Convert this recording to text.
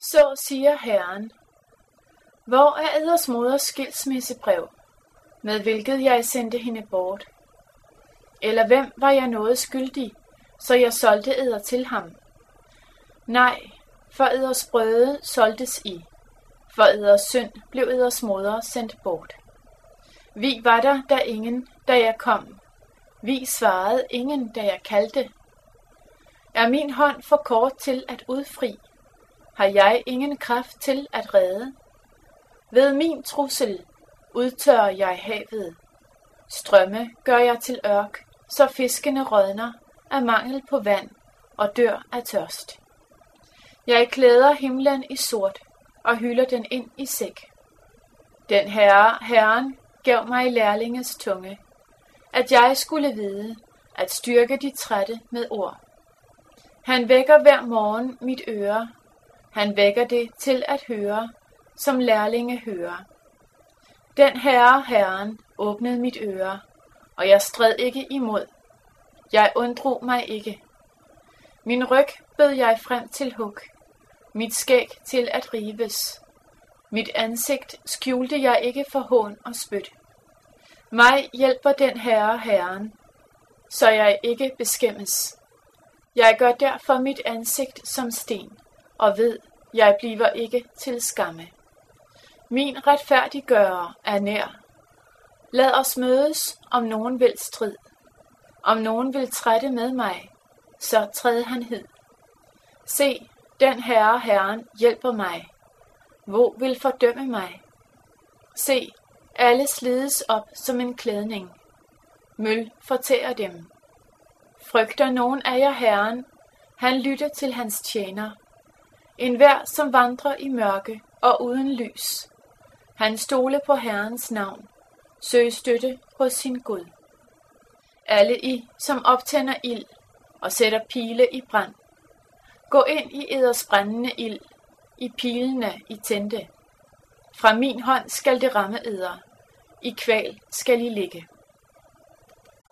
Så siger Herren: Hvor er eders moders skilsmissebrev, med hvilket jeg sendte hende bort? Eller hvem var jeg noget skyldig, så jeg solgte eder til ham? Nej, for eders brøde solgtes I, for eders synd blev eders moder sendt bort. Vi var der ingen, da jeg kom. Vi svarede ingen, da jeg kaldte. Er min hånd for kort til at udfri? Har jeg ingen kraft til at redde? Ved min trussel udtørrer jeg havet. Strømme gør jeg til ørk, så fiskene rådner af mangel på vand og dør af tørst. Jeg klæder himlen i sort og hylder den ind i sæk. Den Herren gav mig lærlinges tunge, at jeg skulle vide at styrke de trætte med ord. Han vækker hver morgen mit øre. Han vækker det til at høre, som lærlinge hører. Den Herren åbnede mit øre, og jeg stred ikke imod. Jeg undrog mig ikke. Min ryg bød jeg frem til hug, mit skæg til at rives. Mit ansigt skjulte jeg ikke for hån og spyt. Mig hjælper den Herren, så jeg ikke beskæmmes. Jeg gør derfor mit ansigt som sten, og ved, jeg bliver ikke til skamme. Min retfærdiggører er nær. Lad os mødes, om nogen vil strid. Om nogen vil trætte med mig, så træd han hed. Se, den Herren hjælper mig. Hvor vil fordømme mig? Se, alle slides op som en klædning. Møl fortærer dem. Frygter nogen af jer Herren, han lytter til hans tjener. Enhver, som vandrer i mørke og uden lys. Han stole på Herrens navn. Søg støtte hos sin Gud. Alle I, som optænder ild og sætter pile i brand. Gå ind i eders brændende ild, i pilene I tændte. Fra min hånd skal det ramme eder. I kval skal I ligge.